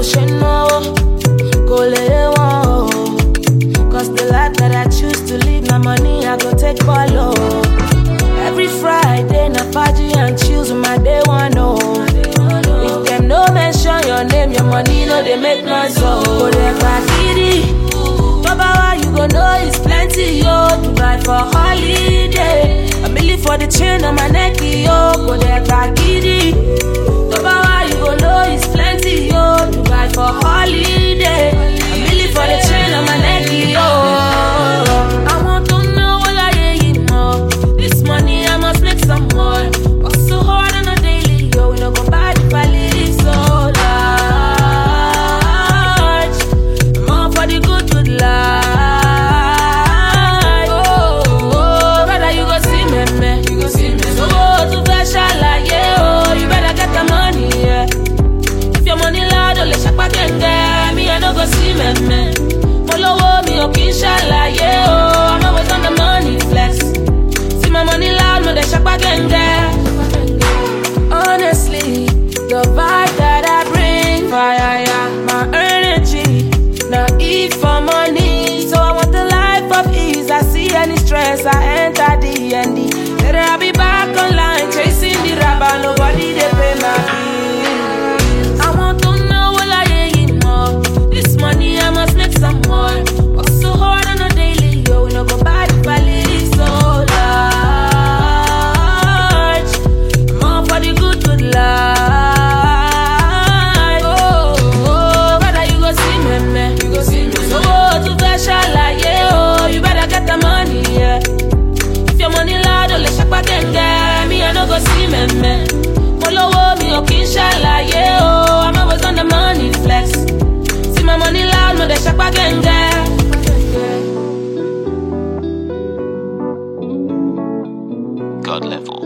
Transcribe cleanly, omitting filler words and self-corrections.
should know, go lay one. Cause the life that I choose to live, my money I go take follow. Every Friday, na party and chills with my day one, oh. If them no mention your name, your money no they make noise, so go there back kitty. Baba, why you go know it's plenty, yo. Dubai for holiday, a million for the chain on my neck, yo. Go there back kitty. Baba, why you go know it's plenty, yo. Dubai for holiday, a million for the chain on my neck, yo. I want to know what I hear, more. This money I must make some more. Work so hard on a daily, yo. We no go buy the palace so large. I'm all for the good life. Oh, brother, you go see me, man. You go see me. So go to Veshala, yeah. Oh, you better get the money, yeah. If your money loud, don't let you back and get me. I no go see me, man. Follow me, okay, inshallah, yeah. Oh, I'm always on the money flex. See my money loud, no, they shake back and get. Honestly, the vibe that I bring, fire, yeah, my energy. Now eat for money, so I want the life of ease. I see any stress, I enter D&D. Later I'll be back online, chasing the rabbi, nobody they pay my bills. I want to know what I hear more. This money I must make some more. Work so hard on a daily, yo. We no go buy the palace so large. I'm all for the good life. Oh, brother, you go see me, man. You go see me. So go to Veshala, yeah. Oh, you better get the money, yeah. If your money loud, don't let you back and get me. I no go see me, man. Follow me, okay, inshallah, yeah. Oh, I'm always on the money flex. See my money loud, no, they shake back and get. God level.